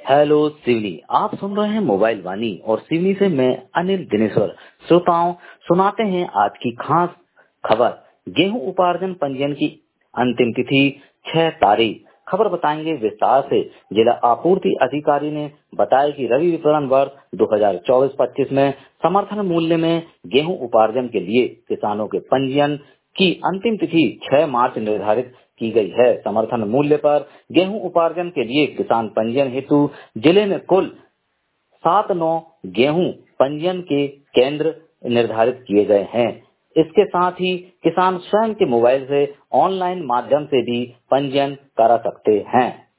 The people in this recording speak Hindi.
हेलो सिवनी, आप सुन रहे हैं मोबाइल वाणी और सिवनी से मैं अनिल दिनेश्वर। श्रोताओं, सुनाते हैं आज की खास खबर। गेहूं उपार्जन पंजीयन की अंतिम तिथि 6 तारीख। खबर बताएंगे विस्तार से। जिला आपूर्ति अधिकारी ने बताया कि रबी विपणन वर्ष 2024-25 में समर्थन मूल्य में गेहूं उपार्जन के लिए किसानों के पंजीयन की अंतिम तिथि 6 मार्च निर्धारित की गई है। समर्थन मूल्य पर गेहूं उपार्जन के लिए किसान पंजीयन हेतु जिले में कुल 7-9 गेहूं पंजीयन के केंद्र निर्धारित किए गए हैं। इसके साथ ही किसान स्वयं के मोबाइल से ऑनलाइन माध्यम से भी पंजीयन करा सकते हैं।